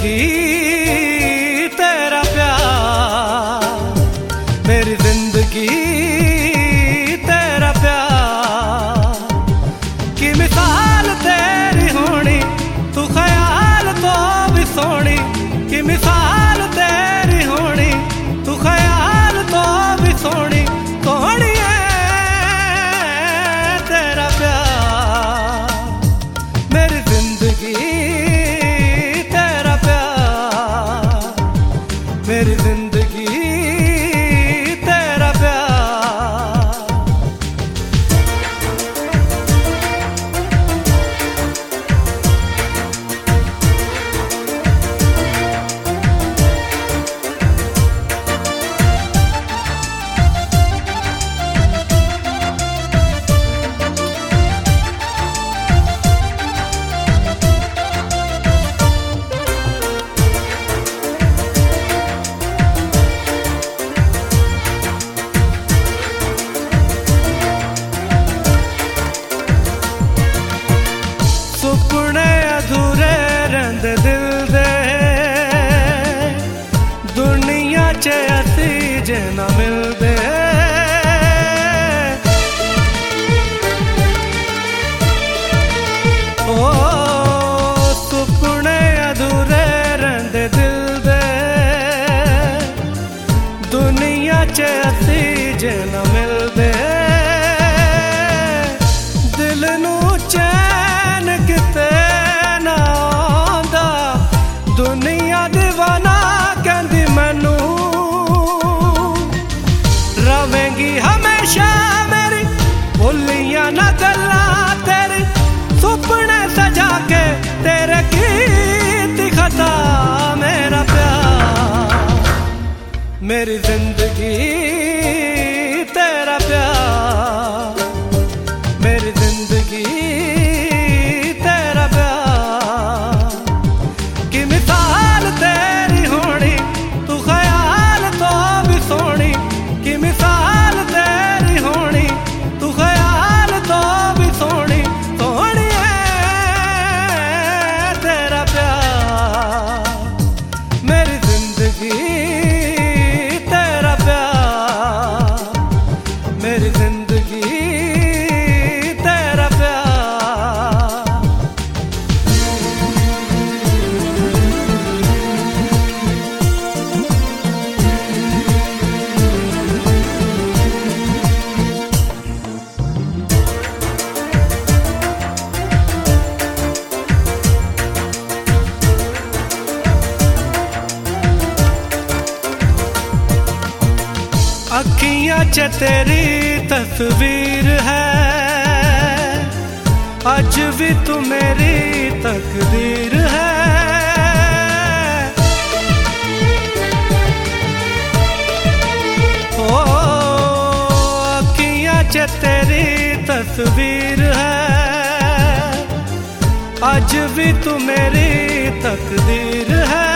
जिंदगी तेरा प्यार, मेरी जिंदगी तेरा प्यार की मिसाल तेरी होनी, तू ख्याल तो भी सोनी की मिसाल तेरी होनी, तू ख्याल तो भी सोनी सोनी है तेरा प्यार, मेरी जिंदगी तेरा प्यार, मेरी जिंदगी तेरा प्यार। सुपने अधूरे रंदे दिल दे, दुनिया च असी जे ना मिलदे, ओ सुपने अधूरे रंदे दिल दे, दुनिया च असी जे ना मिलदे, दिल नू चैन किते ना आंदा, दुनिया दीवाना कहंदी मैनू, रवेंगी हमेशा मेरी भुलियां ना गल्लां तेरी, सुपने सजा के तेरे कीती खता मेरा प्यार, मेरी जिंदगी तेरा प्यार, मेरी जिंदगी तेरा प्यार की मिसाल तेरी होनी, तू ख्याल तो भी सोनी की मिसाल तेरी होनी, तू ख्याल तो भी सोनी सोनी है तेरा प्यार, मेरी जिंदगी तेरा प्यार, मेरी जिंदगी तेरा प्यार। अखियां च तेरी तस्वीर है, आज भी तू मेरी तकदीर है, ओ अखियां च तेरी तस्वीर है, आज भी तू मेरी तकदीर है,